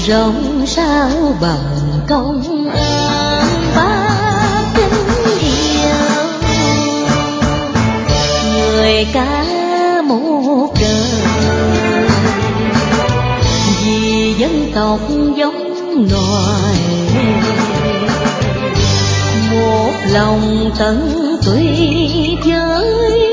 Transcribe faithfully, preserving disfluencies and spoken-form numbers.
rộng sao bằng công ơn bác kính yêu. Người ca một đời vì dân tộc giống loài, một lòng tận tụy với